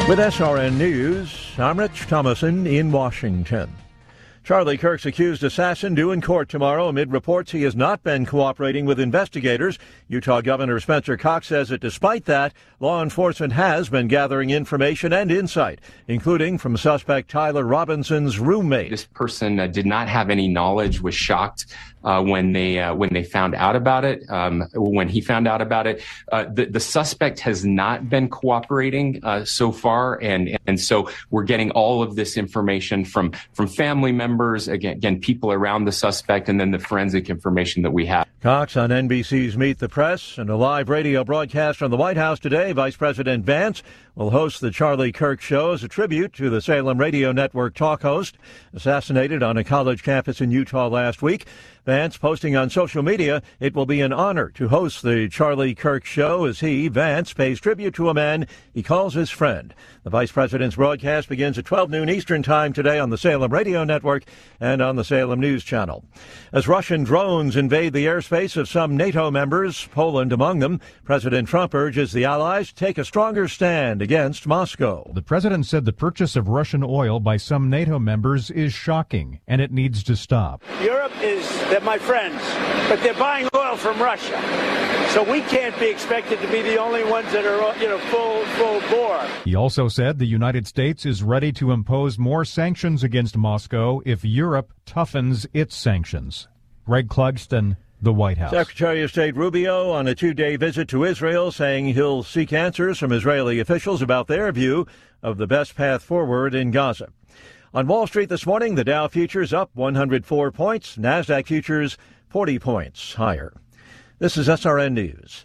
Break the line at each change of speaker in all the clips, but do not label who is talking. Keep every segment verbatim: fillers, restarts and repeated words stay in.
With S R N News, I'm Rich Thomason in Washington. Charlie Kirk's accused assassin due in court tomorrow amid reports he has not been cooperating with investigators. Utah Governor Spencer Cox says that despite that, law enforcement has been gathering information and insight, including from suspect Tyler Robinson's roommate.
This person uh, did not have any knowledge, was shocked uh, when they uh, when they found out about it. Um, when he found out about it, uh, the, the suspect has not been cooperating uh, so far, and and so we're getting all of this information from from family members. Again, again, people around the suspect, and then the forensic information that we have.
Cox on N B C's Meet the Press and a live radio broadcast from the White House today. Vice President Vance will host the Charlie Kirk Show as a tribute to the Salem Radio Network talk host assassinated on a college campus in Utah last week. Vance posting on social media, it will be an honor to host the Charlie Kirk Show as he, Vance, pays tribute to a man he calls his friend. The Vice President's broadcast begins at twelve noon Eastern Time today on the Salem Radio Network and on the Salem News Channel. As Russian drones invade the airspace of some NATO members, Poland among them, President Trump urges the allies to take a stronger stand against Moscow.
The president said the purchase of Russian oil by some NATO members is shocking, and it needs to stop.
Europe is, they're my friends, but they're buying oil from Russia. So we can't be expected to be the only ones that are, you know, full, full bore.
He also said the United States is ready to impose more sanctions against Moscow if Europe toughens its sanctions. Greg Clugston, the White House.
Secretary of State Rubio on a two-day visit to Israel, saying he'll seek answers from Israeli officials about their view of the best path forward in Gaza. On Wall Street this morning, the Dow futures up one hundred four points, NASDAQ futures forty points higher. This is S R N News.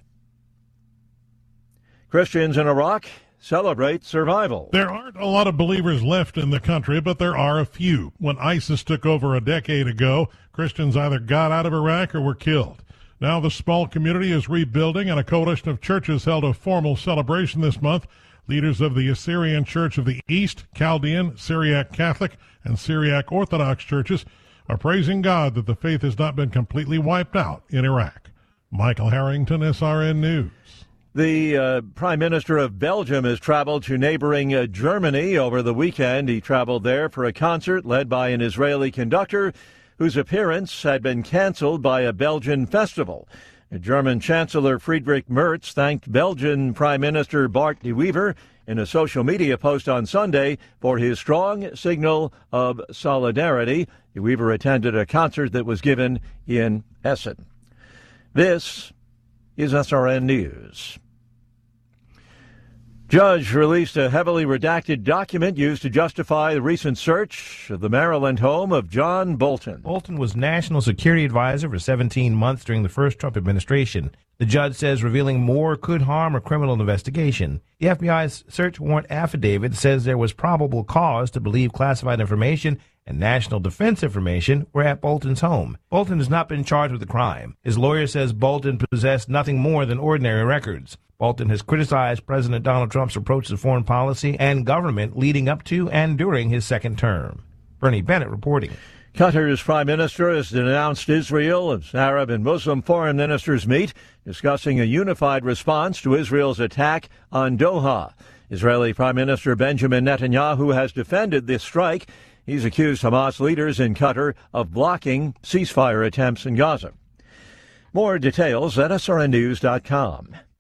Christians in Iraq celebrate survival.
There aren't a lot of believers left in the country, but there are a few. When ISIS took over a decade ago, Christians either got out of Iraq or were killed. Now the small community is rebuilding, and a coalition of churches held a formal celebration this month. Leaders of the Assyrian Church of the East, Chaldean, Syriac Catholic, and Syriac Orthodox churches are praising God that the faith has not been completely wiped out in Iraq. Michael Harrington, S R N News.
The uh, Prime Minister of Belgium has traveled to neighboring uh, Germany over the weekend. He traveled there for a concert led by an Israeli conductor whose appearance had been canceled by a Belgian festival. German Chancellor Friedrich Merz thanked Belgian Prime Minister Bart de Wever in a social media post on Sunday for his strong signal of solidarity. De Wever attended a concert that was given in Essen. This is S R N News. Judge released a heavily redacted document used to justify the recent search of the Maryland home of John Bolton.
Bolton was National Security Advisor for seventeen months during the first Trump administration. The judge says revealing more could harm a criminal investigation. The F B I's search warrant affidavit says there was probable cause to believe classified information and national defense information were at Bolton's home. Bolton has not been charged with the crime. His lawyer says Bolton possessed nothing more than ordinary records. Bolton has criticized President Donald Trump's approach to foreign policy and government leading up to and during his second term. Bernie Bennett reporting.
Qatar's prime minister has denounced Israel as Arab and Muslim foreign ministers meet, discussing a unified response to Israel's attack on Doha. Israeli Prime Minister Benjamin Netanyahu has defended this strike. He's accused Hamas leaders in Qatar of blocking ceasefire attempts in Gaza. More details at S R N news dot com.